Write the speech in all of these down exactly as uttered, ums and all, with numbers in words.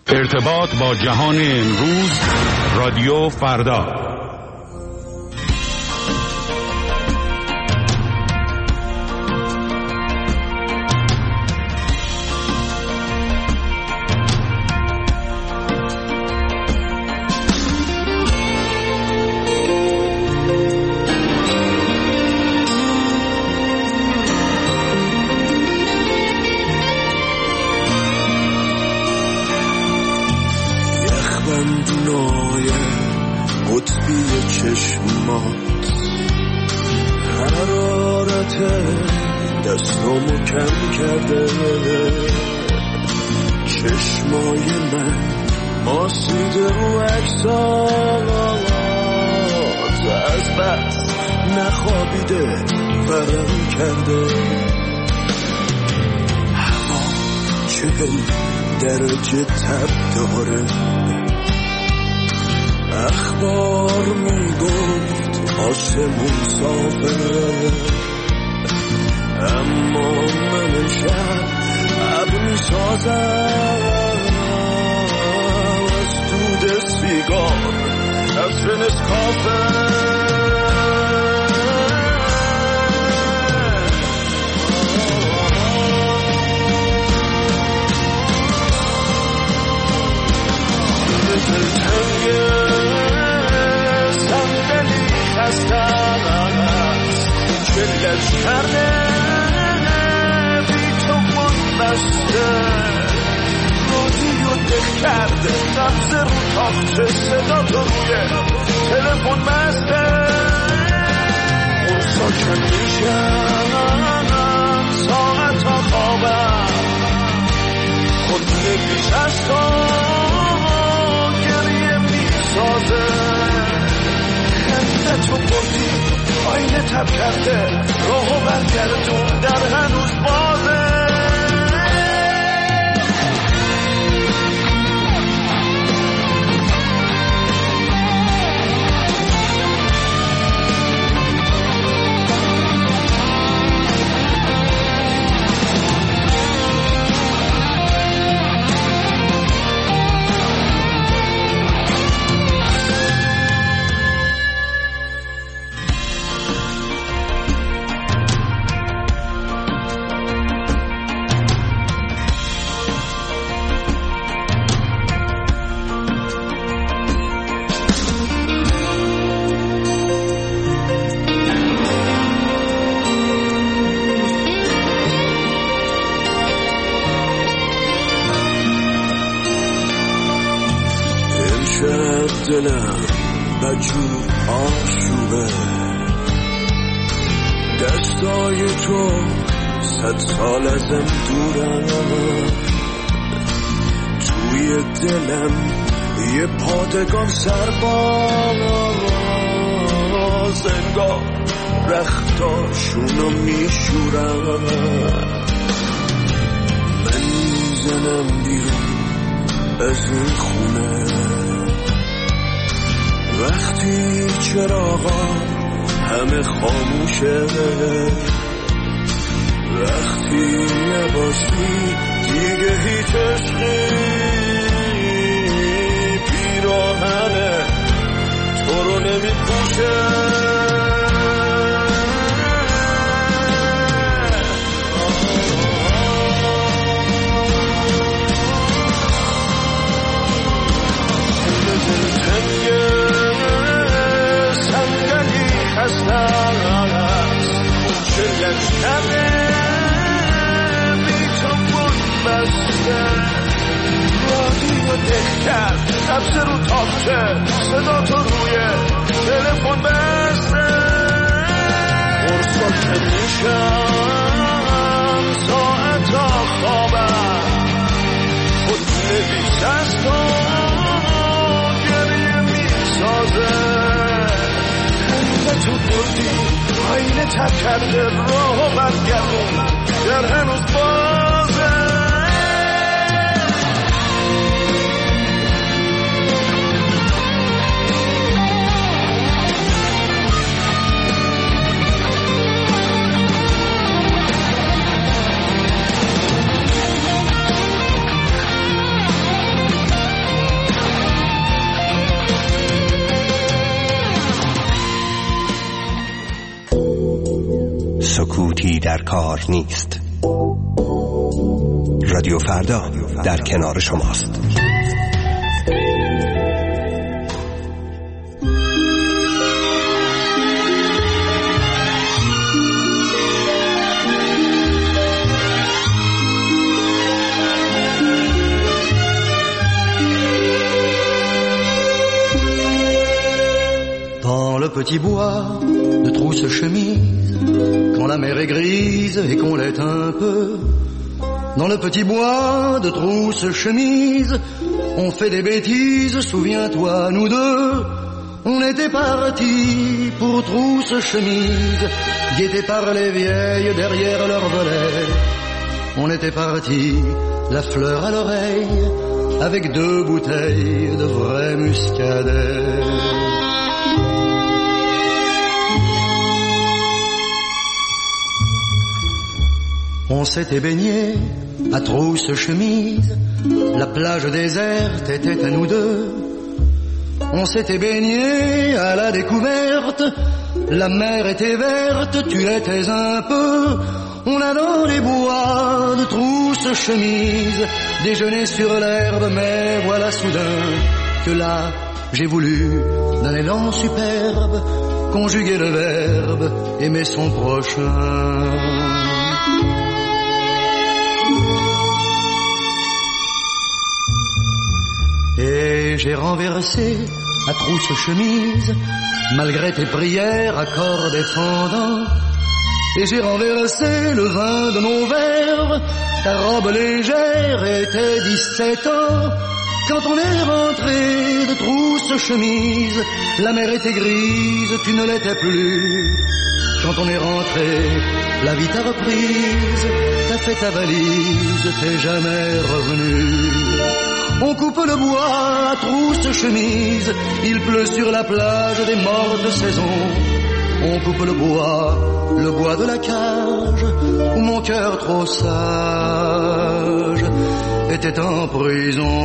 ارتباط با جهان امروز، رادیو فردا. دستامو کم کرده، چشمای من ماسیده رو عکسات، از بس نخوابیده ورم کرده. هوا چهل درجه تب داره، اخبار میگفت آسمون صافه، اما من شب ابر میسازم از دود سیگار، از نسکافه. دلتنگ صندلی خستم است، چلش کرده بسته، رادیو دل کرده نبض رو تاخته، صدا تو روی تلفن مسته. اون ساکن میشم ساعت ها خوابم، خود نگیش از تو گریه میسازه. خنده تو بردی آینه تب کرده، راهو برگردون در هنوز بازه. دلم بجور آشوبه، دستای تو صد سال ازم دورم، توی دلم یه پادگان سرباز، انگار رختاشونو میشورم. من میزنم بیرون از این خونه، وقتی چراغا همه خاموشه، وقتی نباشی دیگه هیچ عشقی پیراهنه تو رو نمیپوشه. نبض رو تاخته، صدا تو روی تلفن بسته. فرصت که میشم ساعت ها خوابم، خود نویس از تو گریه میسازه. خنده تو بردی آینه تب کرده، راه برگردون در هنوز بازه. در کار نیست. رادیو فردا در کنار شماست. Dans le petit bois de trousse-chemise, quand la mer est grise et qu'on l'est un peu, dans le petit bois de trousse-chemise, on fait des bêtises, souviens-toi, nous deux. On était partis pour trousse-chemise, guettés par les vieilles derrière leur volet. On était partis, la fleur à l'oreille, avec deux bouteilles de vrai muscadet. On s'était baigné à trousse-chemise, la plage déserte était à nous deux. On s'était baigné à la découverte, la mer était verte, tu étais un peu. On a dans les bois de trousse-chemise déjeuné sur l'herbe, mais voilà soudain que là j'ai voulu d'un élan superbe conjuguer le verbe aimer son prochain. Et j'ai renversé à trousse-chemise, malgré tes prières, accords défendants. Et j'ai renversé le vin de mon verre, ta robe légère était dix-sept ans. Quand on est rentré de trousse-chemise, la mer était grise, tu ne l'étais plus. Quand on est rentré, la vie t'a reprise, t'as fait ta valise, t'es jamais revenu. On coupe le bois à trousse-chemise, il pleut sur la plage des morts de saison. On coupe le bois, le bois de la cage, où mon cœur trop sage était en prison.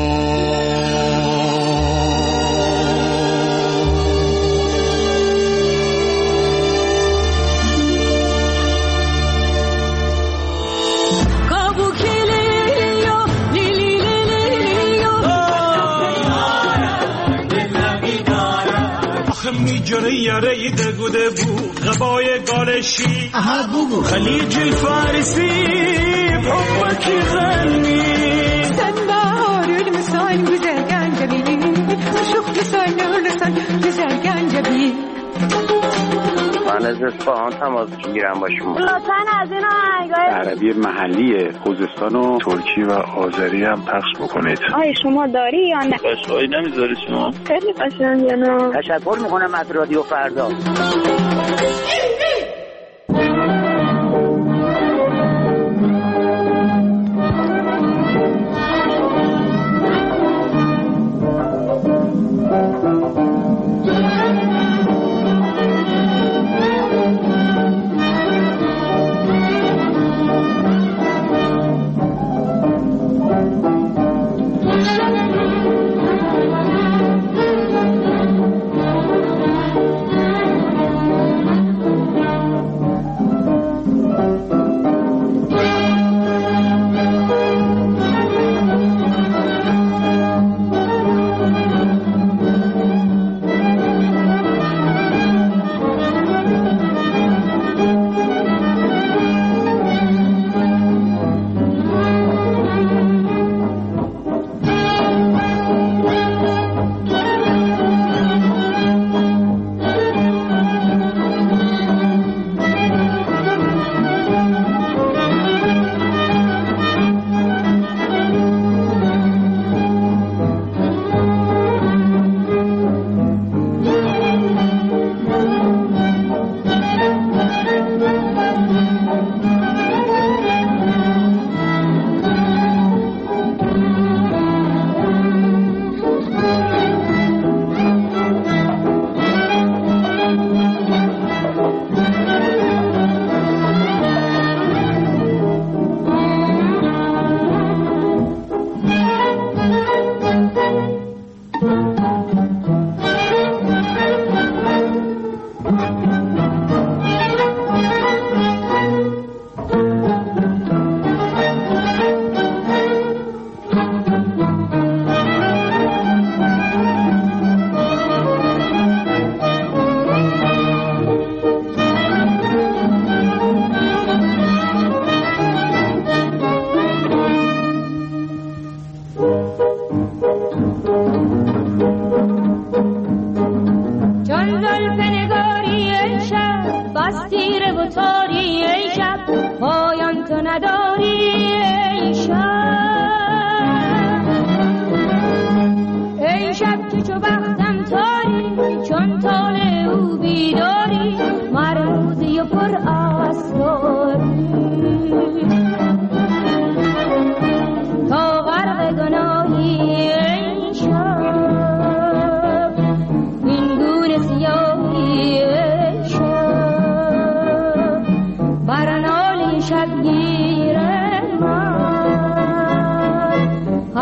میجره یاره دگوده بو غبای گالشی خلیج الفارسی بحبك غني sen baharül misal güzel gencebi aşık güzel ölürsen güzel gencebi من از اصفهان تماس میگیرم با شما. لطفاً از این آهنگای عربی محلی خوزستان و ترکی و آذری هم پخش بکنید. آی شما داری یا نه؟ قشقایی نمیذاری شما؟ خیلی قشنگه نه. تشکر میکنم از رادیو فردا.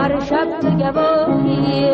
هر شب تو گواهی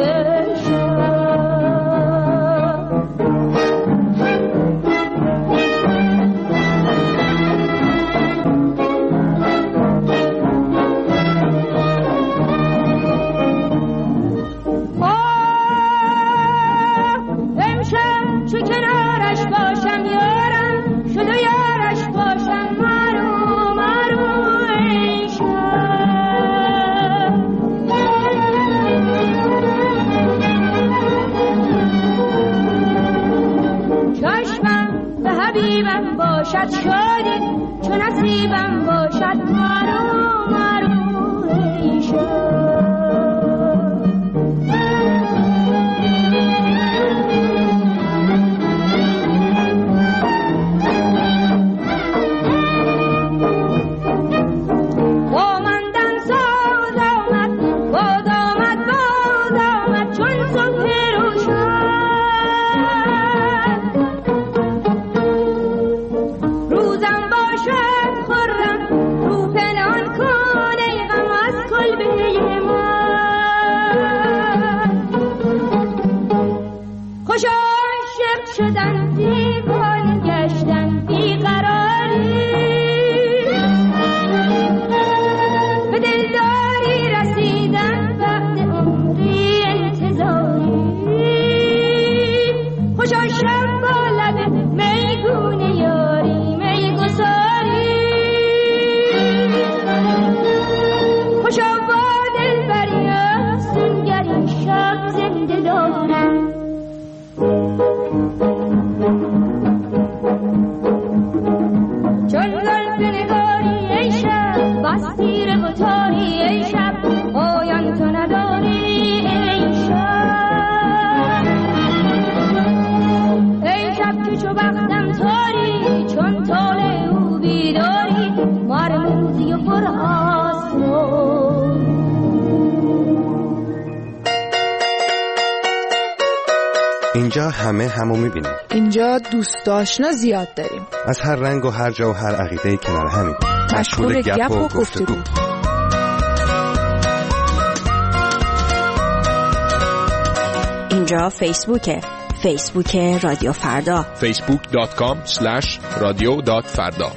باشد شادی چون نصیبم باشد مرو مرو ایشان قامندن ساز آمد باد آمد باد آمد چون صبح روشن خوش عاشق شدن دیوانه گشتن بیقراری به دلداری رسیدن بعد عمری انتظاری خوش عاشق با لب میگونه یاری میگساری خوش با دلبری افسونگری شب زنده دارم چون زلف نگاری ای شب بس تیره و تاری ای شب پایان تو نداری ای شب ای شب که چو بختم تاری چون طالع او بیداری مرموزی و پر آسرار اینجا همه همو میبینیم. اینجا دوست آشنا زیاد داریم. از هر رنگ و هر جا و هر عقیده کنار همین. مشغول گپ و گفتگو. اینجا فیسبوکه. فیسبوک رادیو فردا. فیسبوک دات کام اسلش رادیو دات فردا.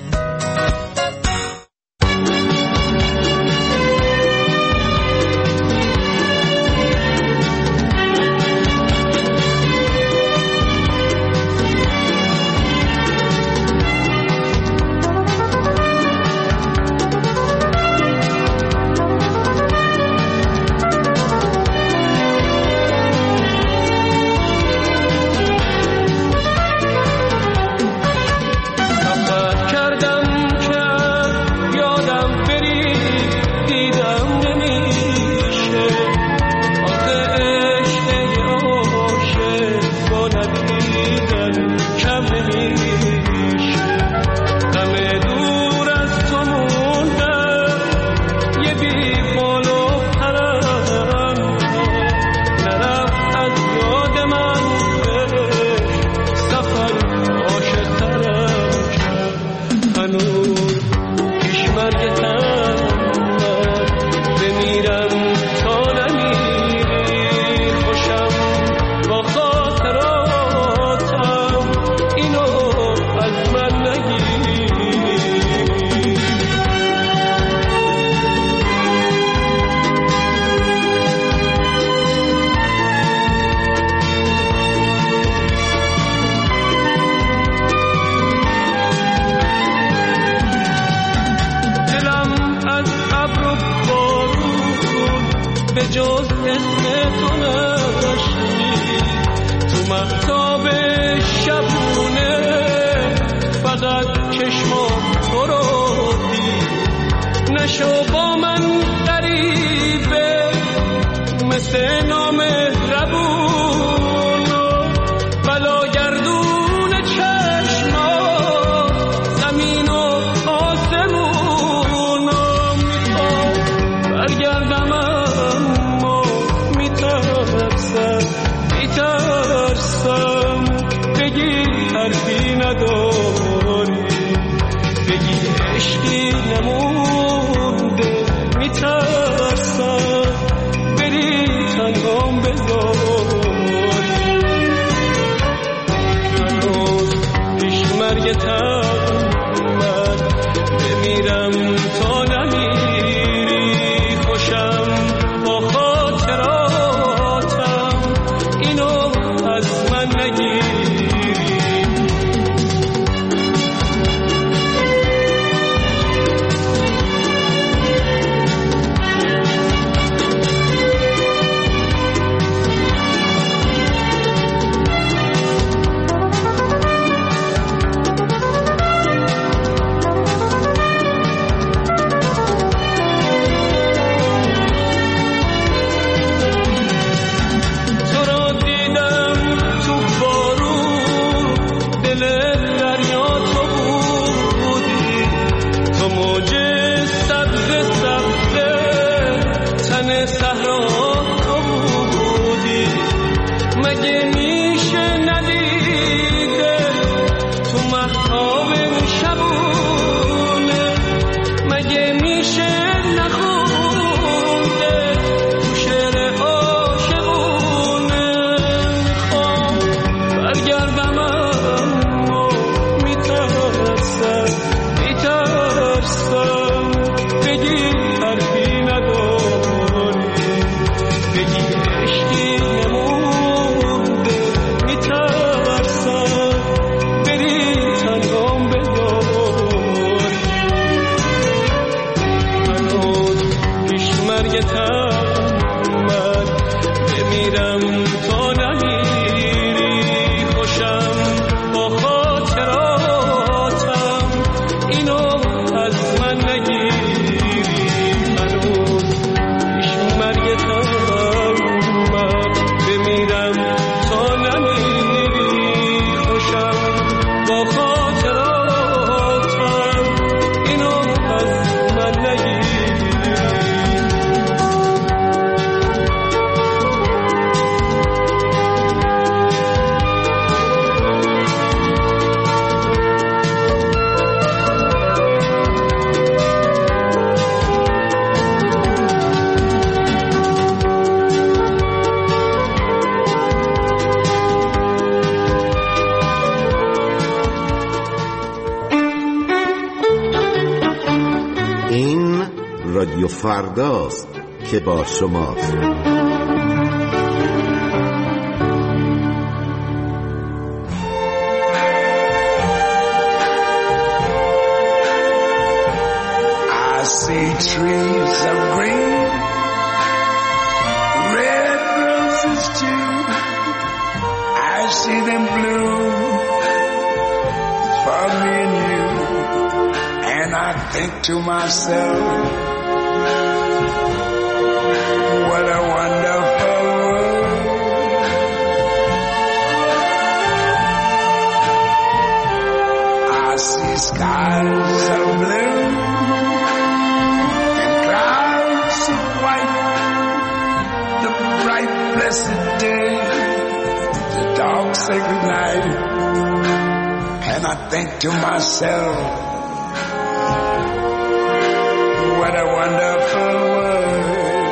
صحرا تو بودی، مگه میشه ندیده تو مهتاب شبونه، مگه میشه نخونده تو شعر عاشقونه. خواه برگردم اما میترسم میترسم بگی حرفی نداری، بگی عشقی نمونده، میترسم بری تنهام بداری. هنوز پیش مرگتم من بمیرم تا نمیری، خوشم با خاطراتم اینو از من نگیری. هنوز پیش مرگتم من بمیرم تا نمیری، خوشم با خاطراتم اینو از من نگیری. این رادیو فرداست که با شماست. I see trees of green, red roses too. I see them bloom for me and you. And I think to myself, what a wonderful world. I see skies of blue and clouds of white, the bright blessed day, the dark sacred night. And I think to myself, what a wonderful world.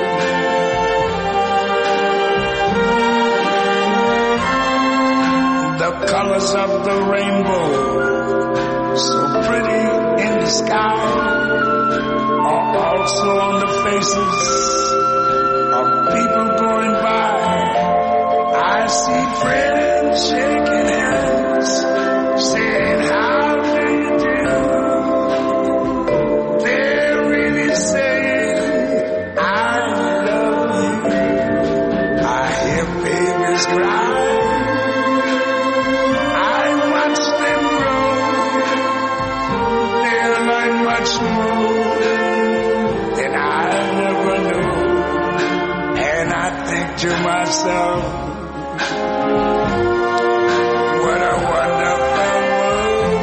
The colors of the rainbow, so pretty in the sky, are also on the faces of people going by. I see friends shaking hands, saying how do you do. They're really saying I love you. I hear babies cry, I watch them grow. They'll learn much more than I never knew. And I think to myself, what a wonderful world.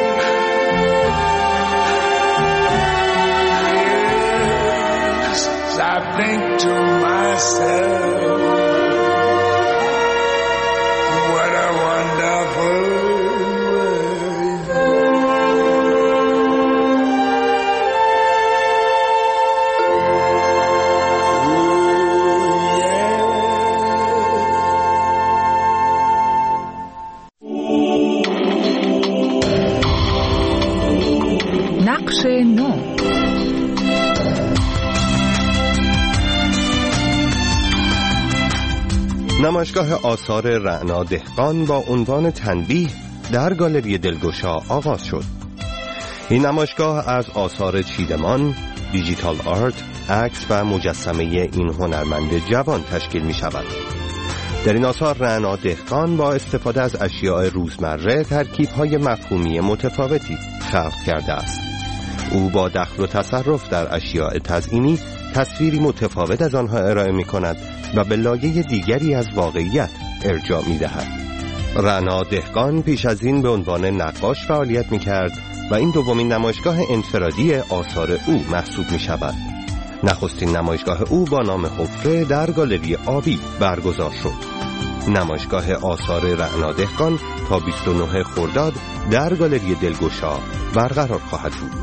Yes, I think to myself, what a wonderful نقش نو. نمایشگاه آثار رعنا دهقان با عنوان تنبیه در گالری دلگشا آغاز شد. این نمایشگاه از آثار چیدمان، دیجیتال آرت، عکس و مجسمه این هنرمند جوان تشکیل می شود. در این آثار رعنا دهقان با استفاده از اشیاء روزمره ترکیب‌های مفهومی متفاوتی خلق کرده است. او با دخل و تصرف در اشیاء تزئینی تصویری متفاوت از آنها ارائه می کند و به لایه دیگری از واقعیت ارجاع می دهد. رعنا دهقان پیش از این به عنوان نقاش فعالیت می کرد و این دومین نمایشگاه انفرادی آثار او محسوب می شود. نخستین نمایشگاه او با نام حفره در گالری آبی برگزار شد. نمایشگاه آثار رعنا دهقان تا بیست و نه خرداد در گالری دلگشا برقرار خواهد بود.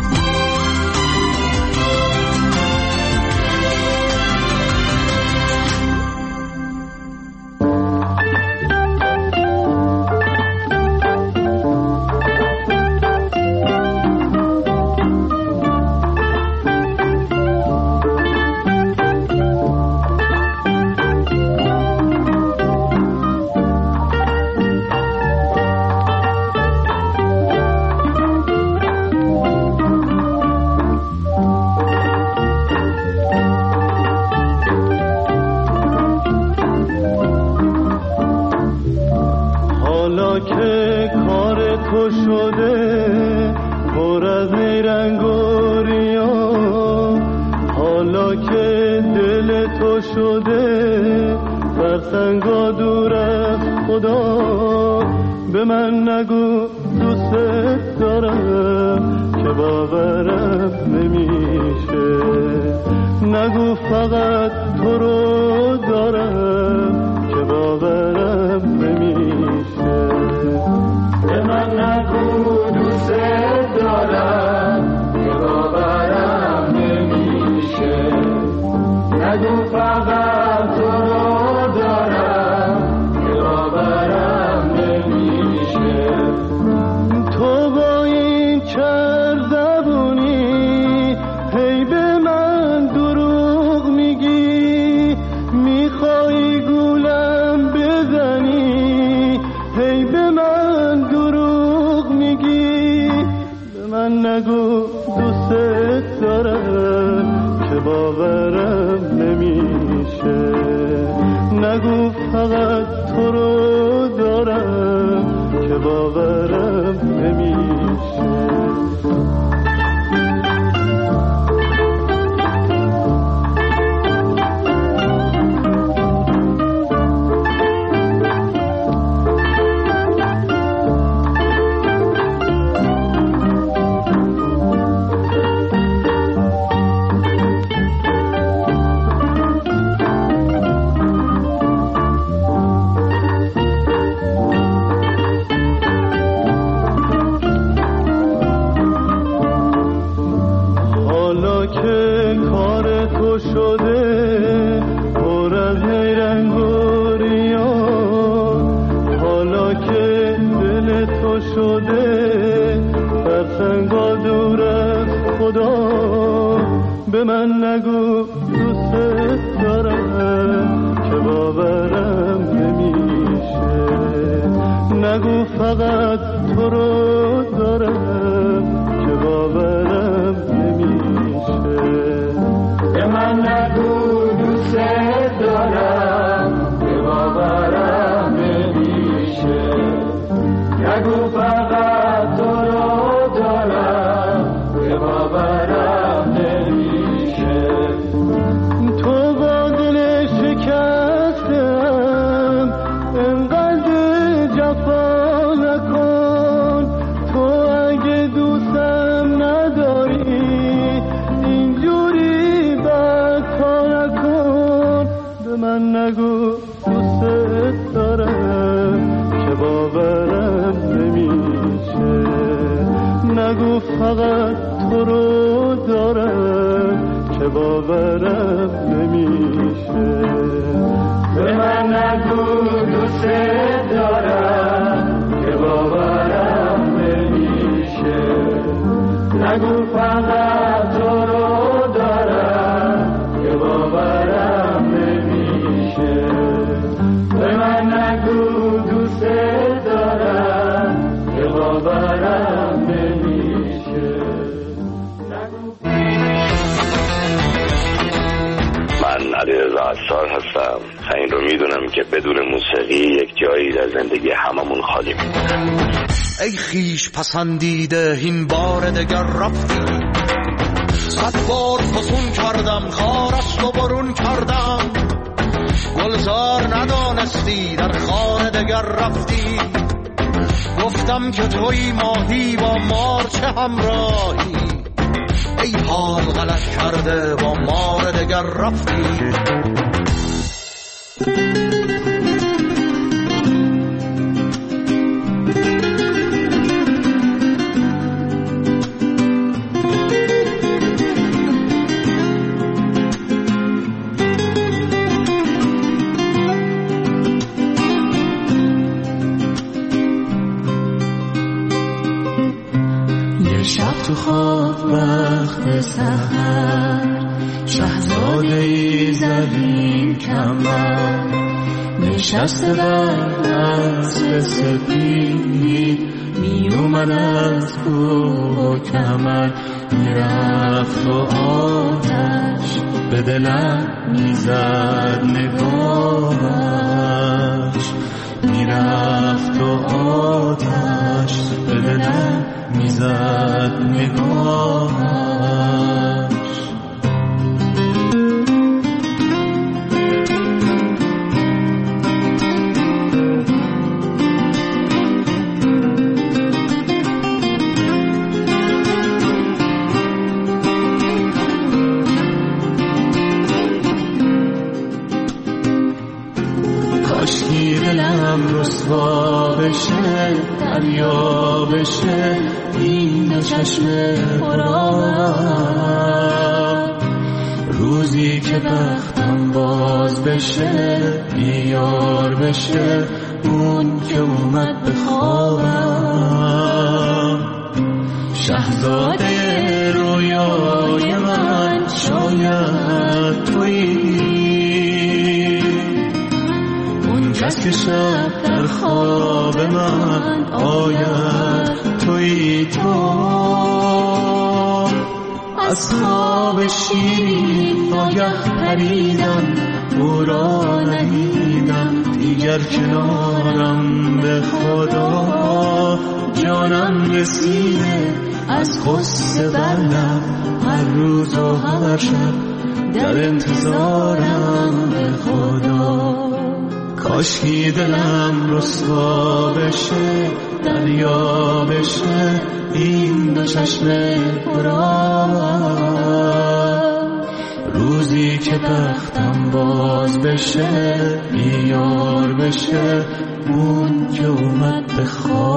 هستم. این رو میدونم که بدون موسیقی یک جایی در زندگی هممون خالی میمونه. ای خیش پسندیده این بار دگر رفتی، صد بار فسون کردم خارست و برون کردم، گلزار ندانستی در خانه دگر رفتی، گفتم که توی ماهی با مار چه همراهی، ای حال غلط کرده با مار دگر رفتی. تو خواب وقت سحر شهزاده ای زدیم کمر نشسته بر اسب سپید می اومد از کوه و کمر میرفت و آتش به دلم میزد نگاهش میرفت و آتش به دلم میزد نگاهش. کاشکی دلم رسوا بشه دریا بشه این دو چشم پرآب روزی که بختم باز بشه بیار بشه اون که اومد به خوابم. شهزاده رویای من شاید تویی اون کس که شب در خواب من آید تویی تو. از خواب شیرین ناگه پریدم او را ندیدم دیگر کنارم به خدا جانم رسیده از غصه بر لب هر روز و هر شب در انتظارم به خدا. کاشکی دلم رسوا بشه دریا بشه این دو چشم پرآب روزی که بختم باز بشه بیار بشه اون که اومد به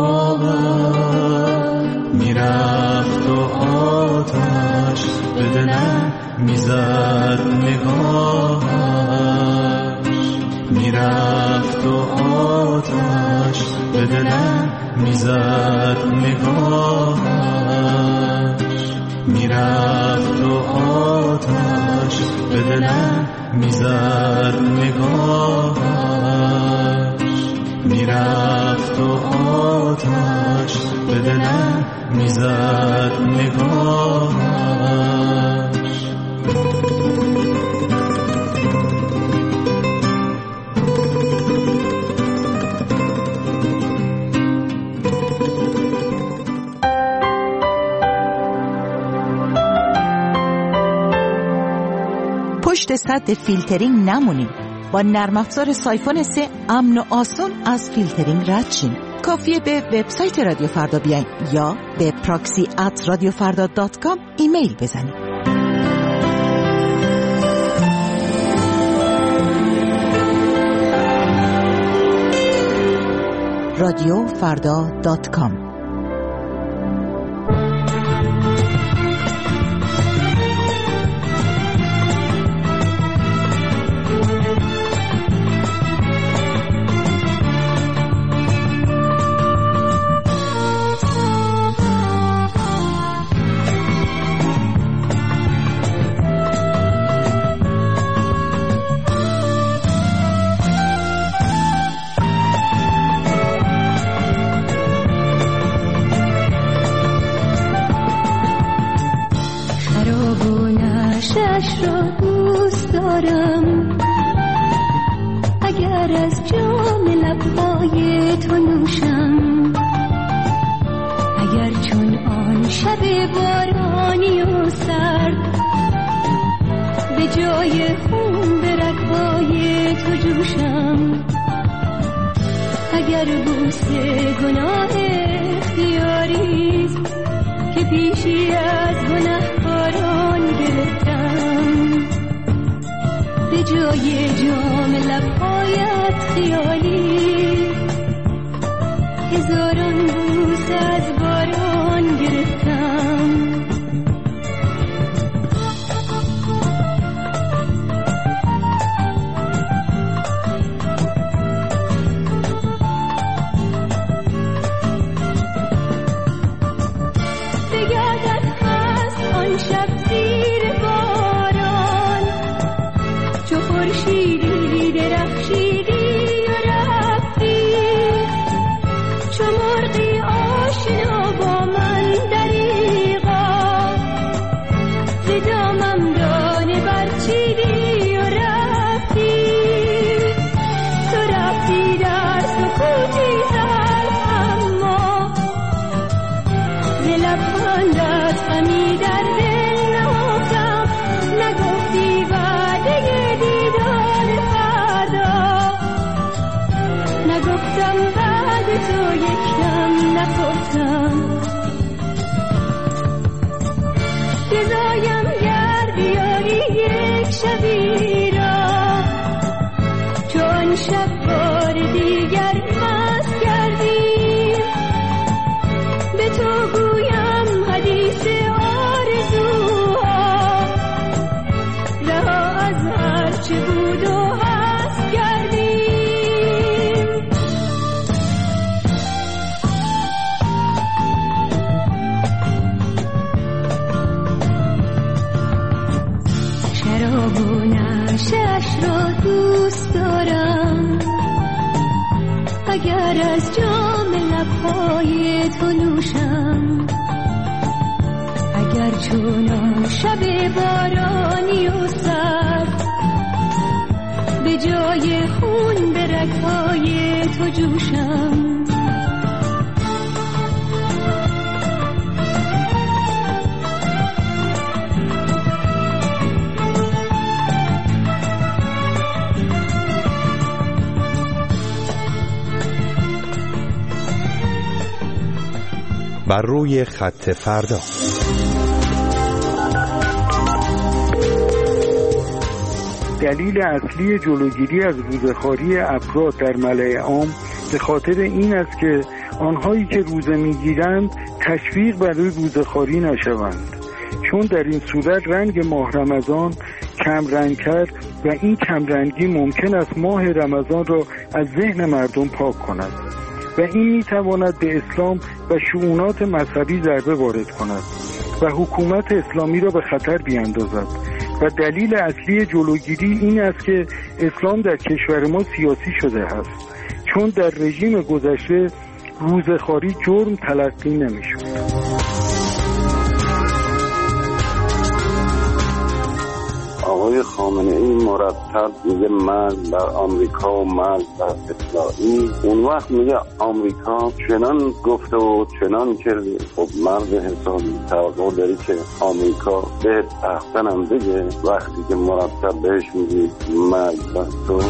خوابم. میرفت و آتش به دلم میزد نگاهش میرفت و آتش به دلم میزد نگاهش میرفت و آتش به دلم میزد نگاهش میرفت و آتش به دلم میزد نگاهش. پشت سد فیلترینگ نمونیم. با نرم افزار سایفون سه امن و آسان از فیلترینگ رد شیم. کافیه به وبسایت رادیو فردا بیاین یا به پراکسی ات رادیو فردا دات کام ایمیل بزنید. رادیو فردا دات کام. آتش را دوست دارم، اگر از جام لبهای تو نوشم، اگر چون آن شب بارانی و سرد به جای خون به رگ‌های تو جوشم، اگر بوسه گناه اختیاریست که پیشی از گنهکاران گرفتم، به جای جام لبهایت خیالی هزاران بوس از باران گرفتم. شب زیر باران چو خورشیدی درخشیدی و رفتی، چو مرغی آشنا با من دریغا ز دامم دانه برچیدی و رفتی. تو رفتی در سکوتی تلخ اما ز لبخندت غمی در تو یکم نخفتم. جزایم گر بیاری یک شبی را، چون شب بار دیگر مست کردیم، به تو گویم حدیث آرزوها، رها از هر چه بود و هست کردیم. نشش را دوست دارم، اگر از جام لبهای تو نوشم، اگر چون شب بارانی و سرد به جای خون به رگهای تو جوشم. بر روی خط فردا. دلیل اصلی جلوگیری از روزخواری افراد در ملأ عام به خاطر این است که آنهایی که روزه میگیرند تشویق برای روزخواری نشوند، چون در این صورت رنگ ماه رمضان کم رنگ‌تر و این کم رنگی ممکن است ماه رمضان را از ذهن مردم پاک کند و این میتواند به اسلام و شؤونات مذهبی ضربه وارد کند و حکومت اسلامی را به خطر بیاندازد. و دلیل اصلی جلوگیری این است که اسلام در کشور ما سیاسی شده است، چون در رژیم گذشته روزخواری جرم تلقی نمی‌شد. آقای خامنه‌ای مرتب میگه مرد بر آمریکا و مرد بر اسرائیل، اون وقت میگه آمریکا چنان گفته و چنان کرده. خب مرد حسابی توقع داری که آمریکا بهت احسن هم بگه وقتی که مرتب بهش میگی مرد بر تو.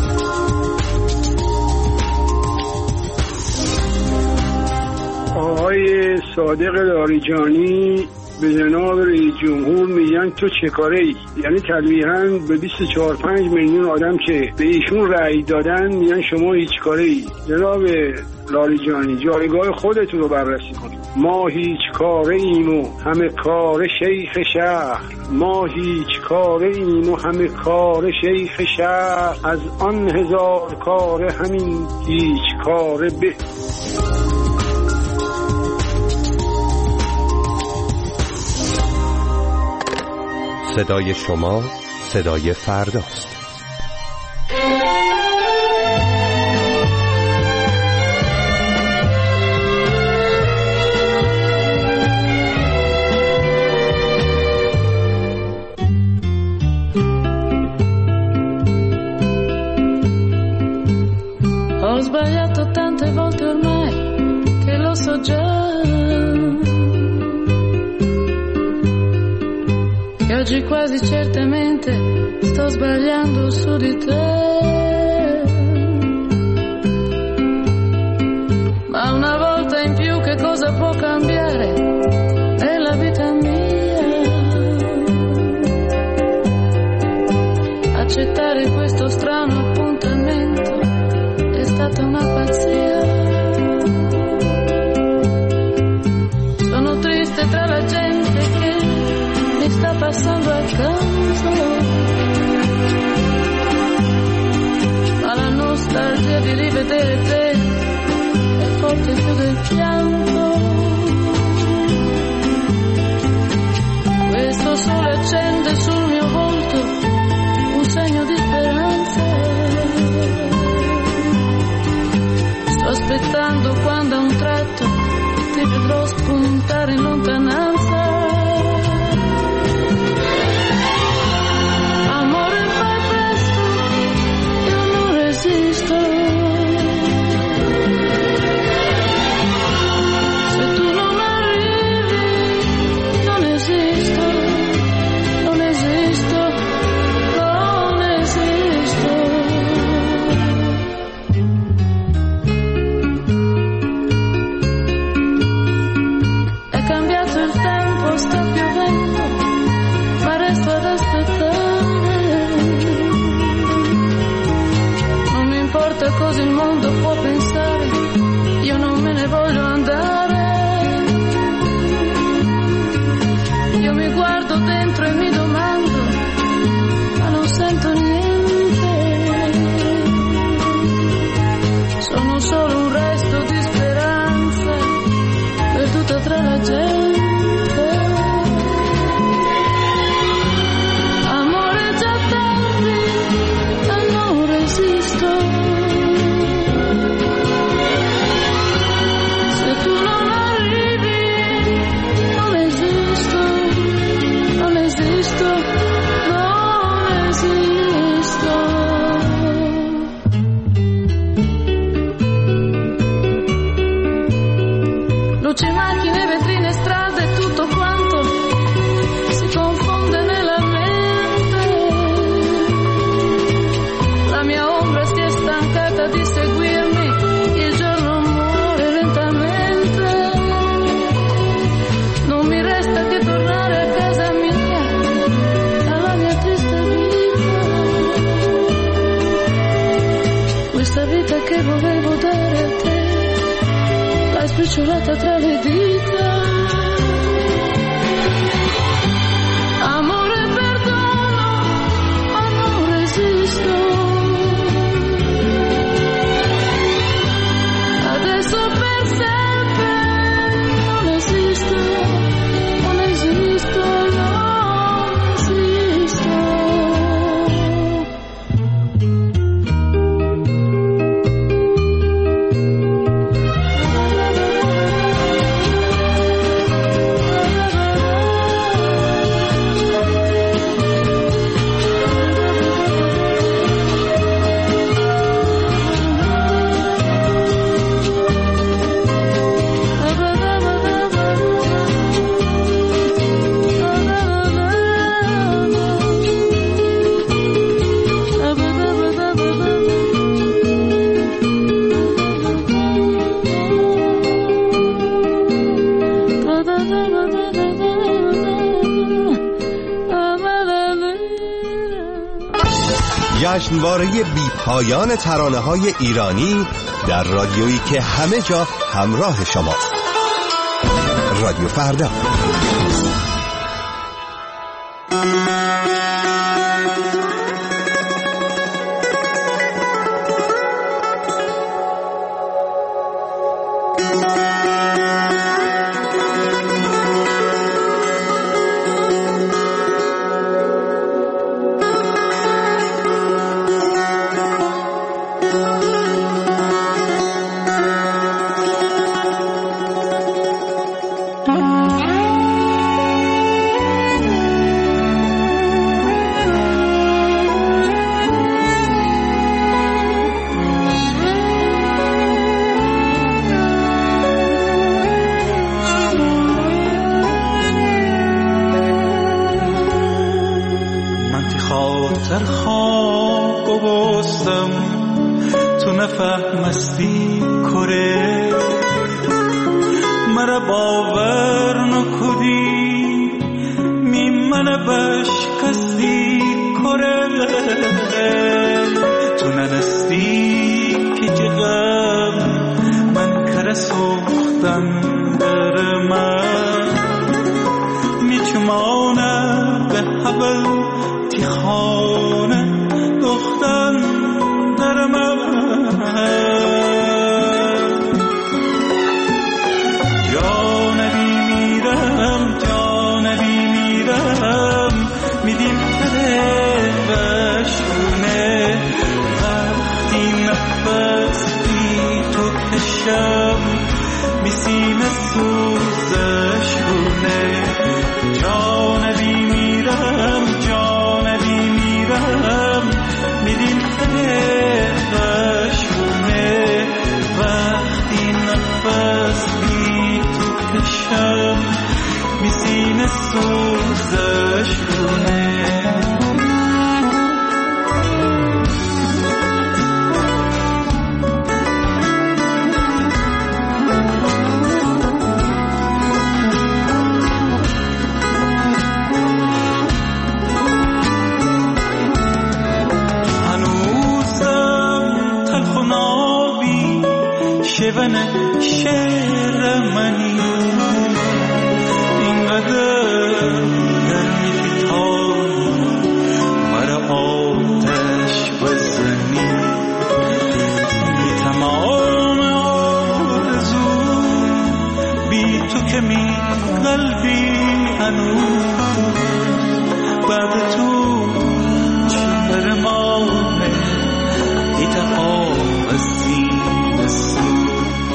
آقای صادق لاریجانی به جناب رئیس جمهور میگن تو چه کاره ای؟ یعنی تلویحاً به بیست و چهار پنج میلیون آدم که به ایشون رأی دادن میگن شما هیچ کاره ای. جناب لاریجانی جایگاه خودتون رو بررسی کنید. ما هیچ کاره ایم و همه کار شیخ شهر، ما هیچ کاره ایم و همه کار شیخ شهر، از آن هزار کاره همین هیچ کاره به. صدای شما صدای فرداست. Ho sbagliato tante volte ormai che lo so già, che oggi quasi certamente sto sbagliando su di te, ma una volta in più che cosa può cambiare? È strano appuntamento, è stata una pazzia. Sono triste tra la gente che mi sta passando accanto, ma la nostalgia di rivedere te è forte più del pianto. Questo sole accende sul mio volto un segno di speranza. Sto aspettando quando a un tratto ti vedrò spuntare in lontananza. Amore, fai presto, io non resisto. Se tu non arrivi, non esisto, non esisto, non esisto. È cambiato il tempo, sta piovendo, ma resto ad aspettare. Non mi importa cosa il mondo può pensare, io non me ne voglio andare. Io mi guardo dentro e mi domando, ma non sento niente. Sono solo un resto di speranza perduta tra la gente. Amore, già tardi, ma non resisto. Se tu non arrivi, non esisto, non esisto, non esisto. Luci, macchine, vetrine, strade, tutto quanto si confonde nella mente. La mia ombra si è stancata di seguirmi, il giorno muore lentamente. Non mi resta che tornare a casa mia, alla mia triste vita. Questa vita che volevo dare a te, l'hai spicciolata tra le dita. Amore, perdono, ma non resisto. Adesso per sempre non esisto, non esisto, non esisto. جشنواره بی پایان ترانه‌های ایرانی در رادیویی که همه جا همراه شماست. رادیو فردا. در خواب بستم تو نفهمستی کره مرا باور نکدی می من بشکستی کره دیدون شعر منی اینقدر گرمی که تا مرا آتش بزنی بی تمام آرزو بی تو که می قلبی هنوز بعد تو چی برمانه ای دفعه از سینه سو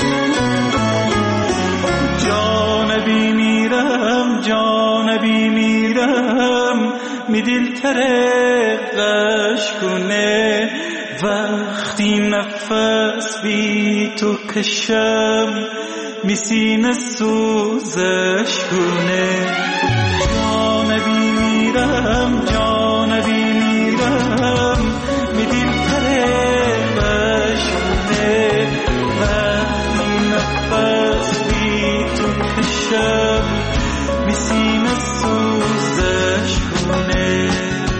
جانبی میرم جانبی میرم می دلتره غشگونه وقتی نفس بی تو کشم می سینه سوزش کنه جانبی میرم جانبی میرم می دلتره غشگونه وقتی نفس بی تو کشم می سینه سوزش کنه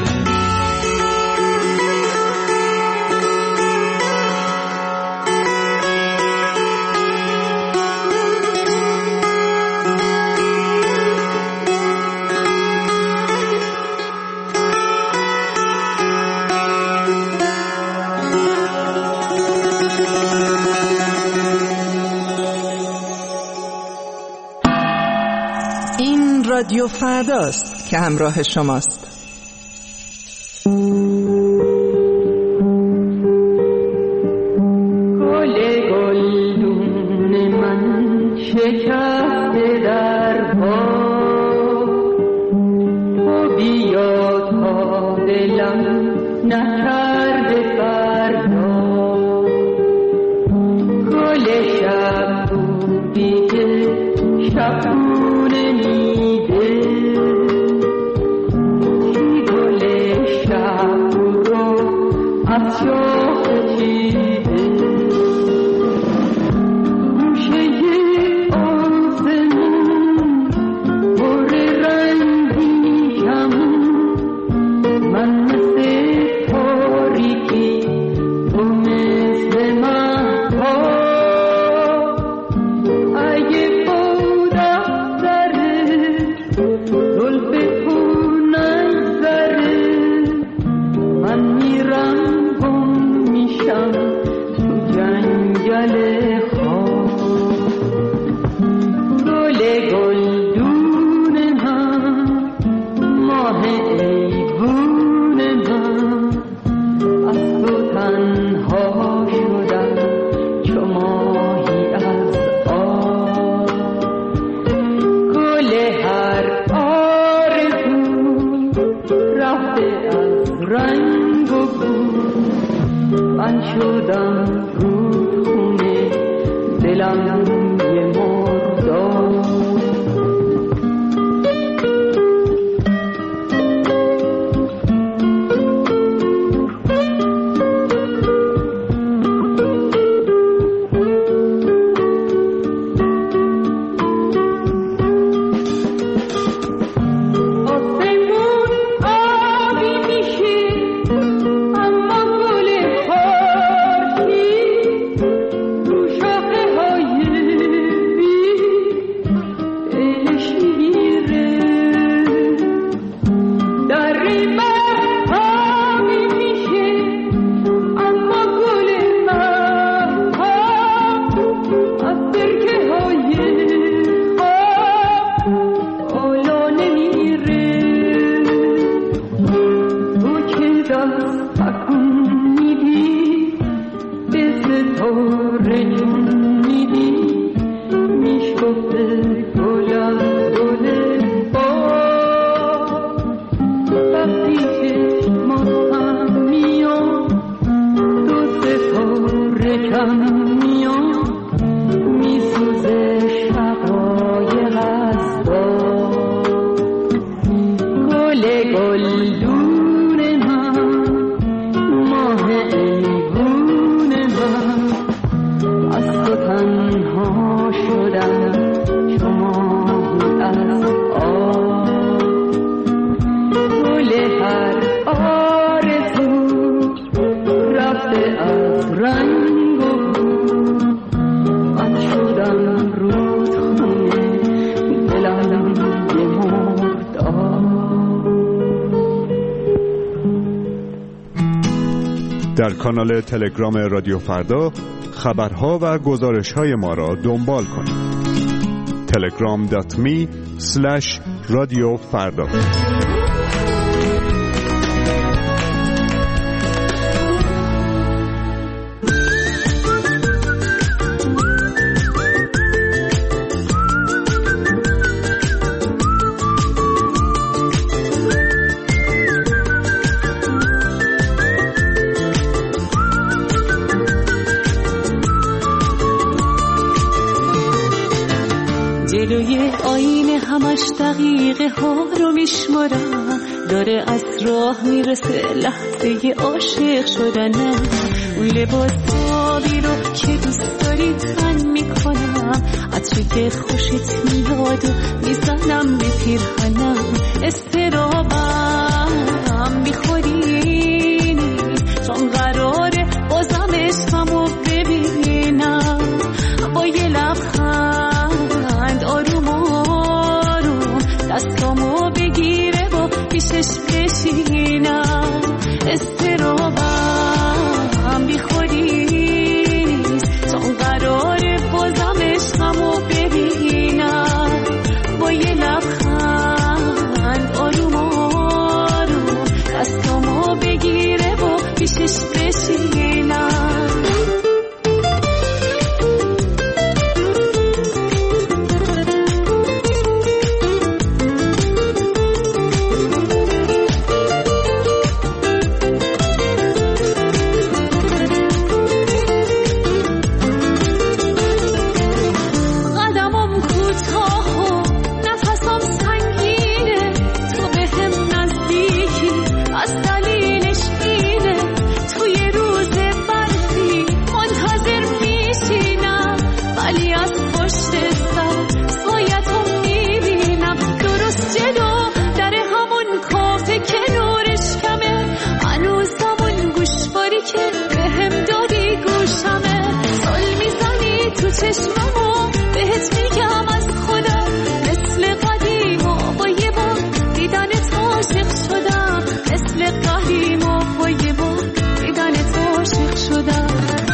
رادیو فرداست که همراه شماست. گل گلدون من شکسته در پا تو بیا تا دلم نکرده فردا گل شب بودی که شبونه میده چی گل شب رو از شاخ چیده گوشه آسمون پر رنگی کمون من مثل تاریکی تو مثل مهتاب اگه شدم رو خونه دلم یه مرداد کانال تلگرام رادیو فردا خبرها و گزارش‌های ما را دنبال کنید. تلگرام دات می اسلش رادیو فردا. جلوی آینه همش دقیقه ها رو میشمارم، داره از راه میرسه لحظه عاشق شدنم. اون لباس آبی رو که دوست داری تن میکنم، عطری که خوشت میاد و میزنم به پیرهنم. استرابم بیخودی چون قراره بازم عشقمو ببینم. با یه لبخند آروم آروم دستامو بگیره و پیشش بشینم. استرابم بی خودی نیست چون قراره بازم عشقمو ببینم. با یه لبخند آروم آروم دستامو بگیره و پیشش بشینم. چشممو بهت میگم از خودم مثل قدیم و با یه بار دیدنت عاشق شدم. مثل قدیم و با یه بار دیدنت عاشق شدم.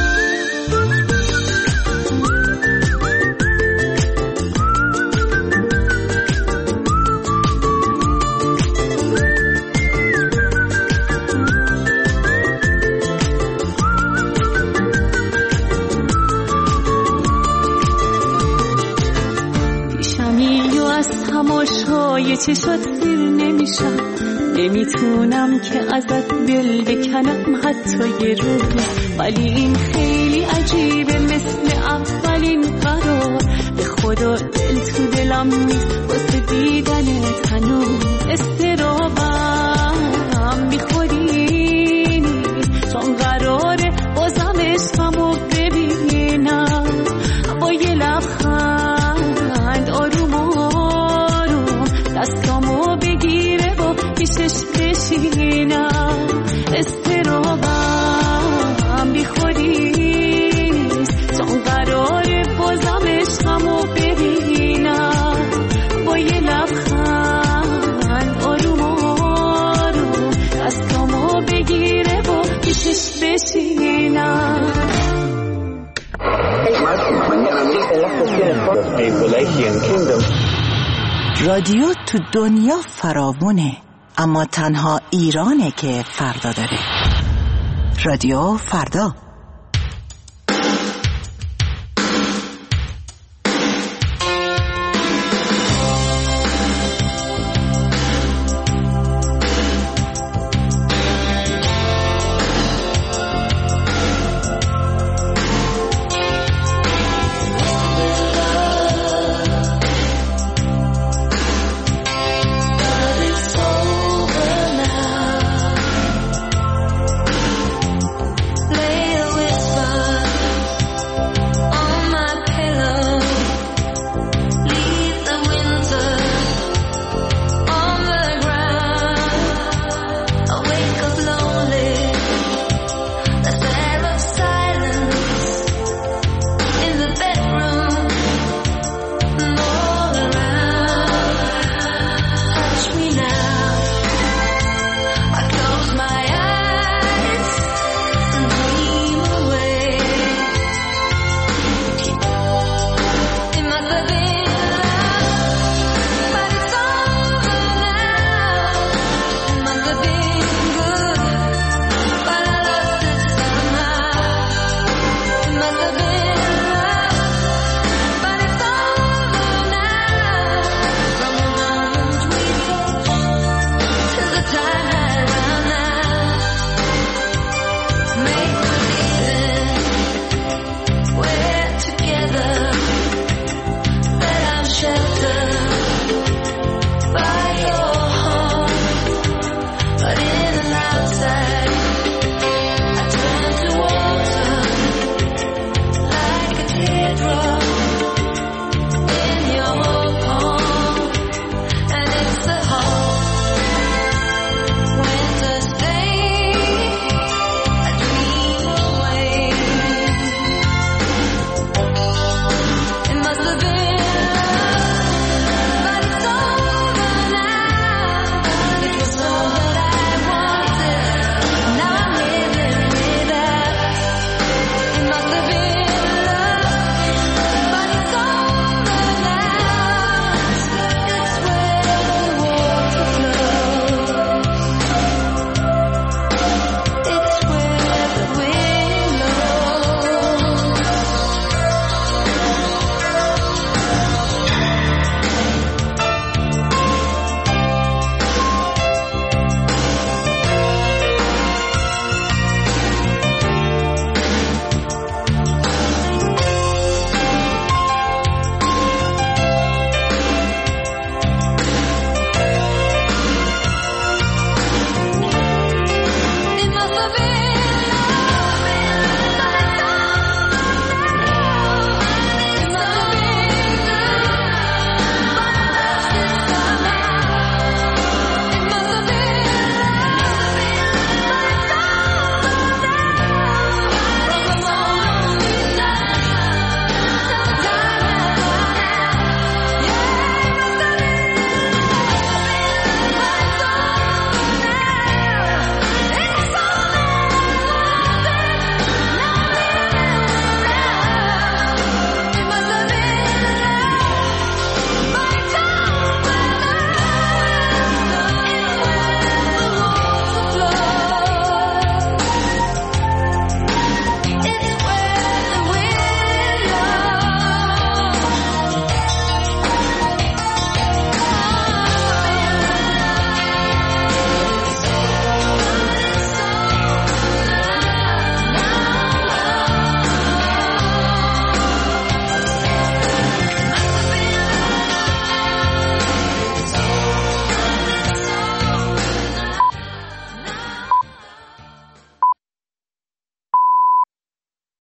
تماشای چشات سیر نمیشم، نمیتونم که ازت دل بکنم حتی یه روز. ولی این خیلی عجیبه مثل اولین قرار، به خدا دل تو دلم نیست واسه دیدنت هنوز. استرابم بی خودی نیست چون قراره بازم عشقمو ببینم. با یه لبخند آروم دستامو بگیره و پیشش بشینم. استرابم بی خودی نیست چون قراره بازم عشقمو ببینم. با یه لبخند آروم آروم دستامو بگیره و پیشش بشینم. رادیو تو دنیا فراوونه، اما تنها ایرانه که فردا داره. رادیو فردا.